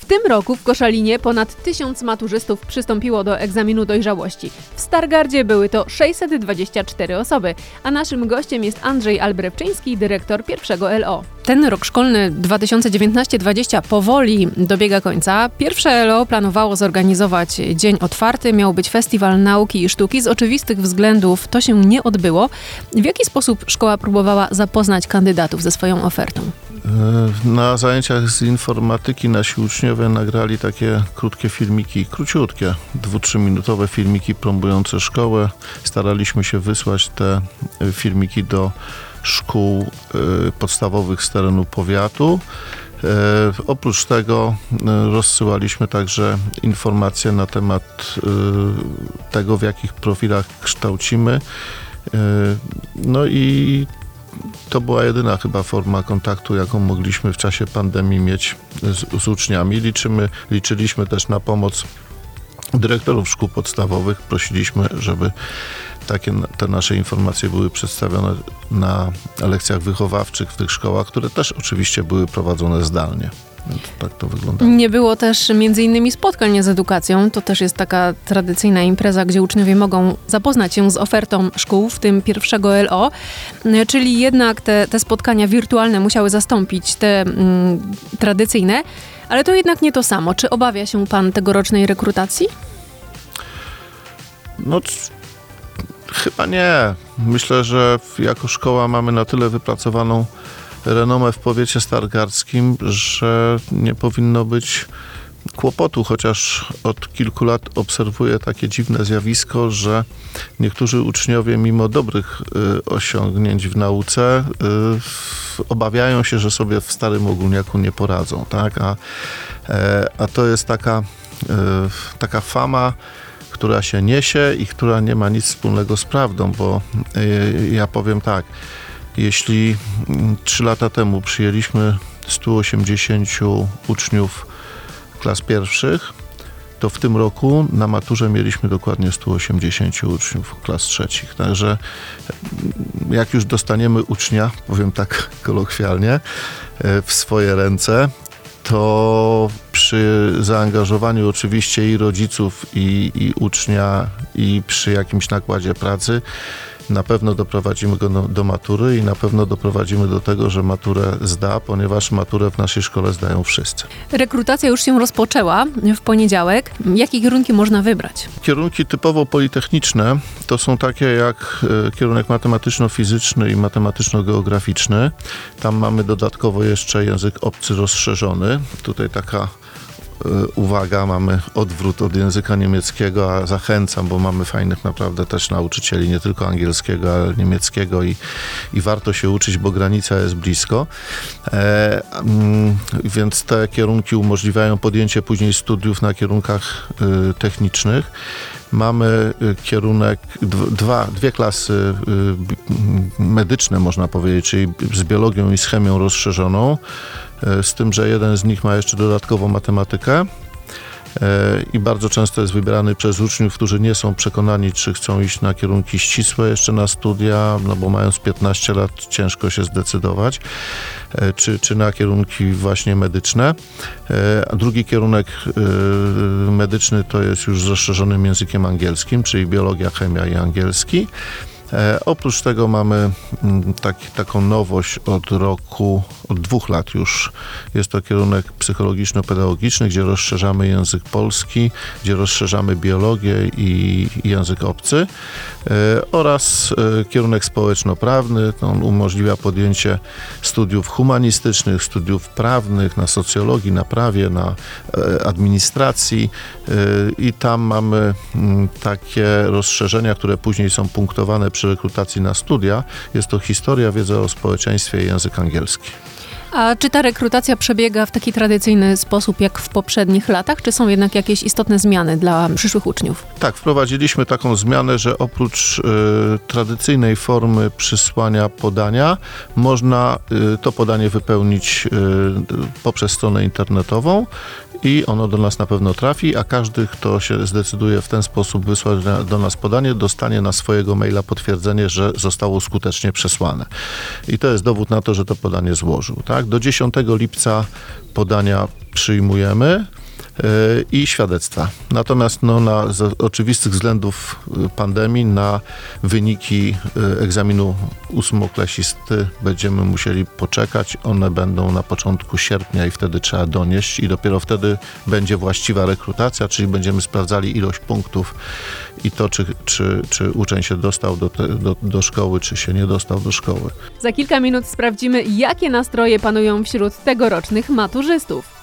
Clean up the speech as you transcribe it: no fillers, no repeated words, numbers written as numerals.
tym roku w Koszalinie ponad 1000 maturzystów przystąpiło do egzaminu dojrzałości. W Stargardzie były to 624 osoby, a naszym gościem jest Andrzej Albrewczyński, dyrektor pierwszego LO. Ten rok szkolny 2019-20 powoli dobiega końca. Pierwsze LO planowało zorganizować dzień otwarty, miał być festiwal nauki i sztuki. Z oczywistych względów to się nie odbyło. W jaki sposób szkoła próbowała zapoznać kandydatów ze swoją ofertą? Na zajęciach z informatyki nasi uczniowie nagrali takie krótkie filmiki, króciutkie, 2-3 minutowe filmiki promujące szkołę. Staraliśmy się wysłać te filmiki do szkół podstawowych z terenu powiatu. Oprócz tego rozsyłaliśmy także informacje na temat tego, w jakich profilach kształcimy. No i to była jedyna chyba forma kontaktu, jaką mogliśmy w czasie pandemii mieć z uczniami. Liczyliśmy też na pomoc dyrektorów szkół podstawowych. Prosiliśmy, żeby te nasze informacje były przedstawione na lekcjach wychowawczych w tych szkołach, które też oczywiście były prowadzone zdalnie. Więc tak to wyglądało. Nie było też między innymi spotkań z edukacją. To też jest taka tradycyjna impreza, gdzie uczniowie mogą zapoznać się z ofertą szkół, w tym pierwszego LO. Czyli jednak te spotkania wirtualne musiały zastąpić te tradycyjne. Ale to jednak nie to samo. Czy obawia się pan tegorocznej rekrutacji? No, chyba nie. Myślę, że jako szkoła mamy na tyle wypracowaną renomę w powiecie stargardzkim, że nie powinno być kłopotu, chociaż od kilku lat obserwuję takie dziwne zjawisko, że niektórzy uczniowie mimo dobrych osiągnięć w nauce obawiają się, że sobie w Starym Ogólniaku nie poradzą, tak? A to jest taka fama, która się niesie i która nie ma nic wspólnego z prawdą, bo ja powiem tak, jeśli 3 lata temu przyjęliśmy 180 uczniów klas pierwszych, to w tym roku na maturze mieliśmy dokładnie 180 uczniów klas trzecich. Także jak już dostaniemy ucznia, powiem tak kolokwialnie, w swoje ręce, to przy zaangażowaniu oczywiście i rodziców, i ucznia, i przy jakimś nakładzie pracy na pewno doprowadzimy go do matury i na pewno doprowadzimy do tego, że maturę zda, ponieważ maturę w naszej szkole zdają wszyscy. Rekrutacja już się rozpoczęła w poniedziałek. Jakie kierunki można wybrać? Kierunki typowo politechniczne to są takie jak kierunek matematyczno-fizyczny i matematyczno-geograficzny. Tam mamy dodatkowo jeszcze język obcy rozszerzony. Tutaj taka uwaga, mamy odwrót od języka niemieckiego, a zachęcam, bo mamy fajnych naprawdę też nauczycieli, nie tylko angielskiego, ale niemieckiego i warto się uczyć, bo granica jest blisko. Więc te kierunki umożliwiają podjęcie później studiów na kierunkach technicznych. Mamy kierunek, dwie klasy medyczne, można powiedzieć, czyli z biologią i z chemią rozszerzoną, z tym, że jeden z nich ma jeszcze dodatkowo matematykę i bardzo często jest wybierany przez uczniów, którzy nie są przekonani, czy chcą iść na kierunki ścisłe jeszcze na studia, no bo mając 15 lat ciężko się zdecydować, czy na kierunki właśnie medyczne. A drugi kierunek medyczny to jest już z rozszerzonym językiem angielskim, czyli biologia, chemia i angielski. Oprócz tego mamy taką nowość od 2 lat już. Jest to kierunek psychologiczno-pedagogiczny, gdzie rozszerzamy język polski, gdzie rozszerzamy biologię i język obcy oraz kierunek społeczno-prawny. On umożliwia podjęcie studiów humanistycznych, studiów prawnych, na socjologii, na prawie, na administracji i tam mamy takie rozszerzenia, które później są punktowane przy rekrutacji na studia. Jest to historia, wiedza o społeczeństwie i język angielski. A czy ta rekrutacja przebiega w taki tradycyjny sposób jak w poprzednich latach, czy są jednak jakieś istotne zmiany dla przyszłych uczniów? Tak, wprowadziliśmy taką zmianę, że oprócz tradycyjnej formy przysłania podania, można to podanie wypełnić poprzez stronę internetową i ono do nas na pewno trafi, a każdy, kto się zdecyduje w ten sposób wysłać do nas podanie, dostanie na swojego maila potwierdzenie, że zostało skutecznie przesłane. I to jest dowód na to, że to podanie złożył. Tak? Do 10 lipca podania przyjmujemy i świadectwa. Natomiast z oczywistych względów pandemii na wyniki egzaminu ósmoklasisty będziemy musieli poczekać. One będą na początku sierpnia i wtedy trzeba donieść i dopiero wtedy będzie właściwa rekrutacja, czyli będziemy sprawdzali ilość punktów i to, czy uczeń się dostał do szkoły, czy się nie dostał do szkoły. Za kilka minut sprawdzimy, jakie nastroje panują wśród tegorocznych maturzystów.